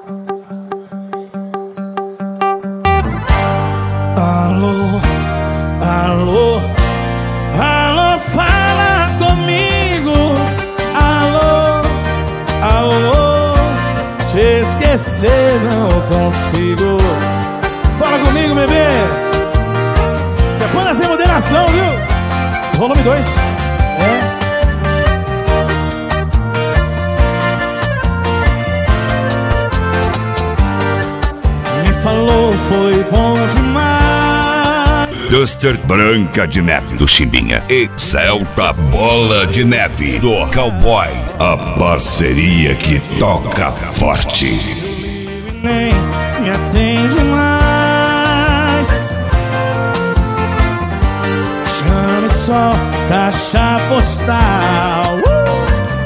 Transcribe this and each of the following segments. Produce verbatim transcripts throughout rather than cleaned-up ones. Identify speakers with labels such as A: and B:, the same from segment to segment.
A: Alô, alô, alô, fala comigo. Alô, alô, te esquecer não consigo. Fala comigo, bebê. Você põe sem moderação, viu? Volume dois. É. Me falou, foi bom demais.
B: Duster Branca de Neve do Chimbinha e Celta Bola de Neve do Cowboy. A parceria que toca forte.
A: Nem me atende mais. Chame só caixa postal. uh!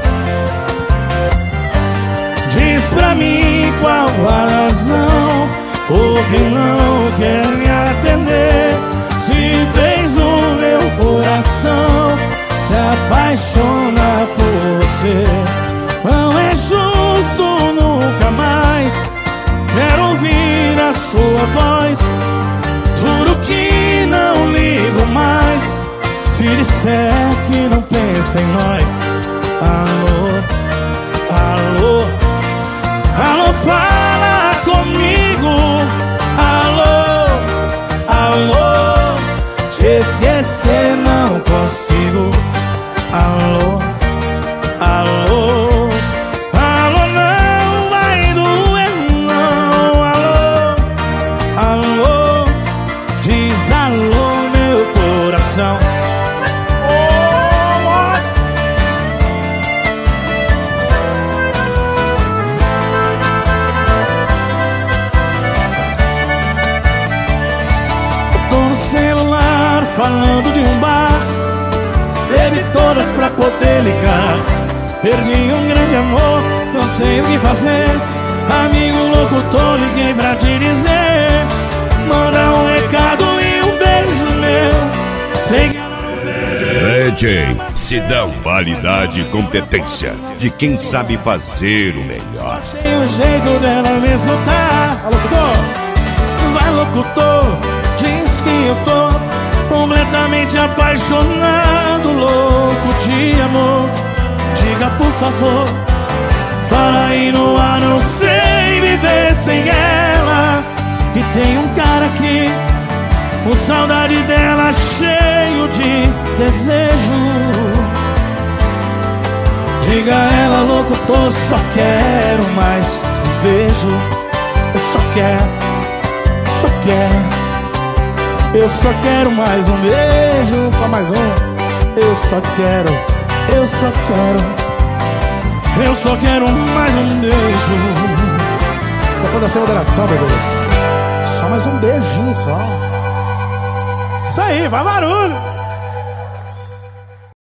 A: Diz pra mim qual a razão, porque não quer me atender. Se fez o meu coração se apaixona por você. Não é justo, nunca mais quero ouvir a sua voz. Juro que não ligo mais se disser que não pensa em nós. Alô, alô, alô, fala comigo. Alô, alô, te esquecer não consigo. Alô, alô, alô, não vai doer não. Alô, alô, diz alô meu coração. Tô no celular falando de um bar, bebi todas pra poder ligar. Perdi um grande amor, não sei o que fazer. Amigo locutor, liguei pra te dizer. Manda um recado e um beijo meu. Sei que ela não
B: D J Sidão, qualidade e competência de quem sabe fazer o melhor.
A: tem o jeito dela me escutar. Vai, locutor, vai, locutor, diz que eu tô completamente apaixonado, louco de amor. Diga por favor, fala aí no ar, não sei viver sem ela. Que tem um cara aqui, com saudade dela, cheio de desejo. Diga a ela, locutor, só quero mais um beijo. Eu só quero, só quero, eu só quero mais um beijo. Só mais um. Eu só quero, eu só quero, eu só quero mais um beijo. Você pode ser moderação, bebê. Só mais um beijinho só. Isso aí, vai barulho.